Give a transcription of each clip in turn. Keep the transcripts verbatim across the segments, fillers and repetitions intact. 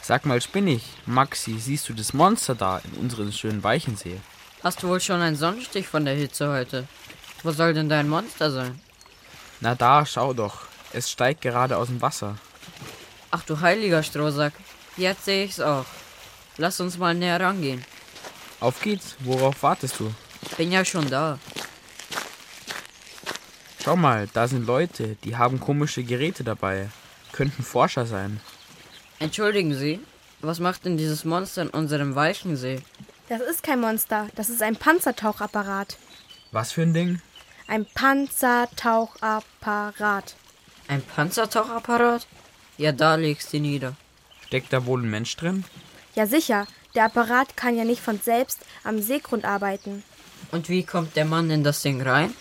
Sag mal, spinnig, Maxi, siehst du das Monster da in unserem schönen Weichensee? Hast du wohl schon einen Sonnenstich von der Hitze heute? Wo soll denn dein Monster sein? Na da, schau doch, es steigt gerade aus dem Wasser. Ach du heiliger Strohsack, jetzt sehe ich's auch. Lass uns mal näher rangehen. Auf geht's, worauf wartest du? Bin ja schon da. Schau mal, da sind Leute, die haben komische Geräte dabei. Könnten Forscher sein. Entschuldigen Sie, was macht denn dieses Monster in unserem Weichensee? Das ist kein Monster, das ist ein Panzertauchapparat. Was für ein Ding? Ein Panzertauchapparat. Ein Panzertauchapparat? Ja, da legst du nieder. Steckt da wohl ein Mensch drin? Ja sicher, der Apparat kann ja nicht von selbst am Seegrund arbeiten. Und wie kommt der Mann in das Ding rein?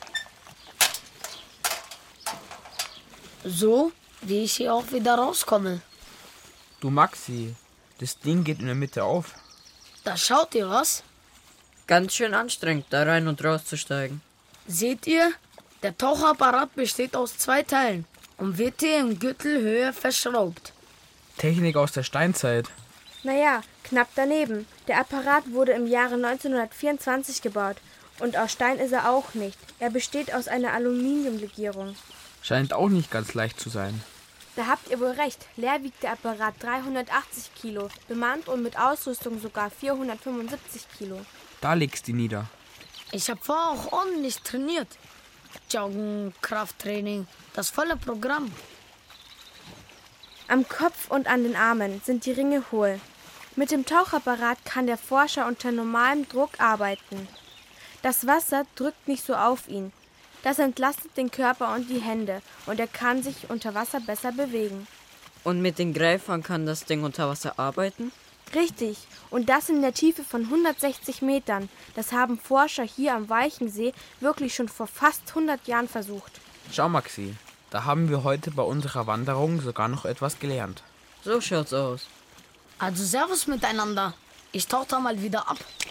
So, wie ich hier auch wieder rauskomme. Du Maxi, das Ding geht in der Mitte auf. Da schaut ihr was? Ganz schön anstrengend, da rein und raus zu steigen. Seht ihr? Der Tauchapparat besteht aus zwei Teilen und wird hier in Gürtelhöhe verschraubt. Technik aus der Steinzeit. Naja, knapp daneben. Der Apparat wurde im Jahre neunzehnhundertvierundzwanzig gebaut und aus Stein ist er auch nicht. Er besteht aus einer Aluminiumlegierung. Scheint auch nicht ganz leicht zu sein. Da habt ihr wohl recht. Leer wiegt der Apparat dreihundertachtzig Kilo, bemannt und mit Ausrüstung sogar vierhundertfünfundsiebzig Kilo. Da legst du nieder. Ich habe vorher auch ordentlich trainiert. Joggen, Krafttraining, das volle Programm. Am Kopf und an den Armen sind die Ringe hohl. Mit dem Tauchapparat kann der Forscher unter normalem Druck arbeiten. Das Wasser drückt nicht so auf ihn. Das entlastet den Körper und die Hände und er kann sich unter Wasser besser bewegen. Und mit den Greifern kann das Ding unter Wasser arbeiten? Richtig, und das in der Tiefe von hundertsechzig Metern. Das haben Forscher hier am Weichensee wirklich schon vor fast hundert Jahren versucht. Schau Maxi, da haben wir heute bei unserer Wanderung sogar noch etwas gelernt. So schaut's aus. Also servus miteinander. Ich tauche da mal wieder ab.